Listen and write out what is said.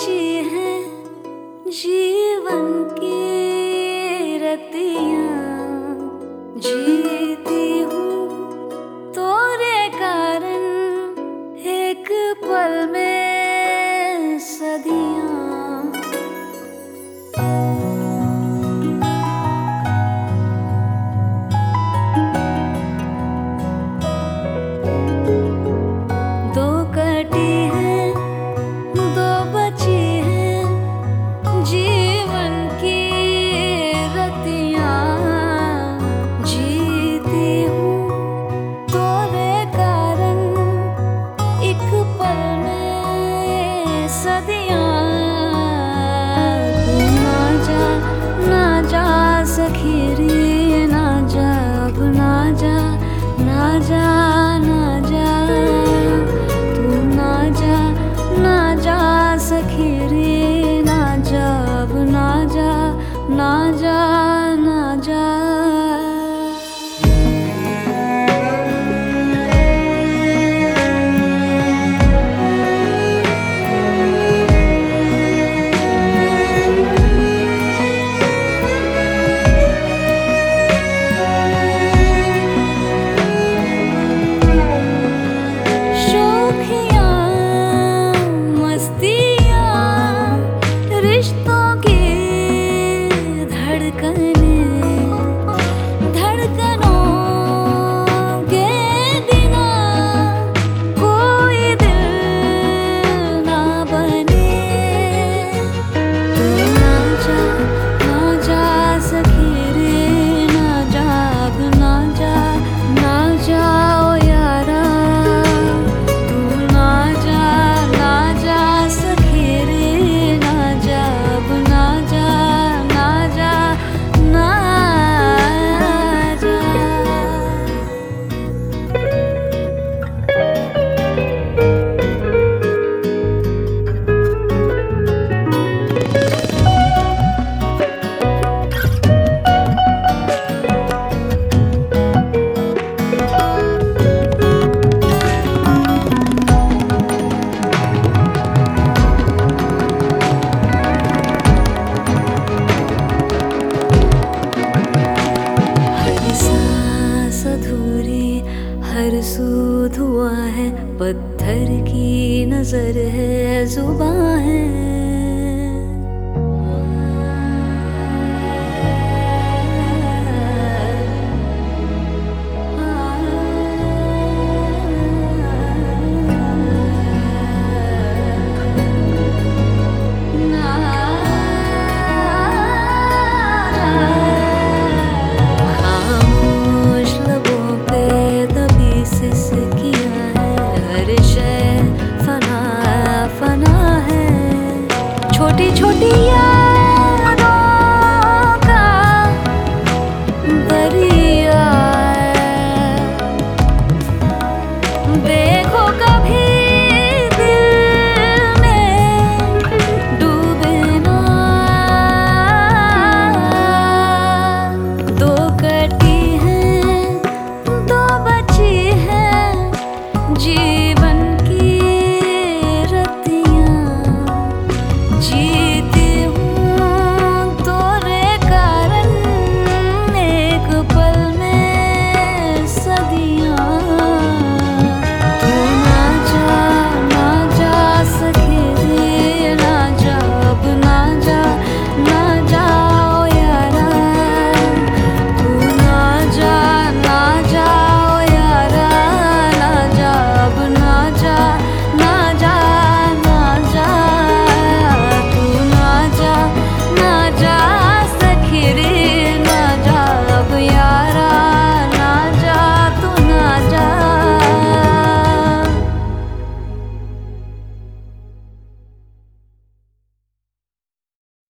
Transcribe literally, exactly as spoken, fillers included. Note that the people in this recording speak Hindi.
बची हैं जीवन की रतियाँ, जीती हूँ तोरे कारण एक पल में सदियाँ। दो कटी हैं, दो बची हैं जीवन की रतियाँ, जीती हूँ तोरे कारण एक पल में सदियाँ। तू ना जा, ना जा सखी रे, ना जा अब, ना जा, ना जा, ना जा। तू ना जा, ना जा सखी रे, ना जा अब, ना जा, ना जा, ना जा। रिश्तों की धड़कने, धड़कनों के बिना कोई दिल ना बने। तू ना जा, ना जा सखी रे, ना जा अब, ना जा, ना जाओ यारा। तू ना जा, ना जा सखी रे, ना जा अब, ना जा, ना जा, ना जा। हर सांस अधूरी, हर सूध हुआ है, पत्थर की नजर है, जुबां है।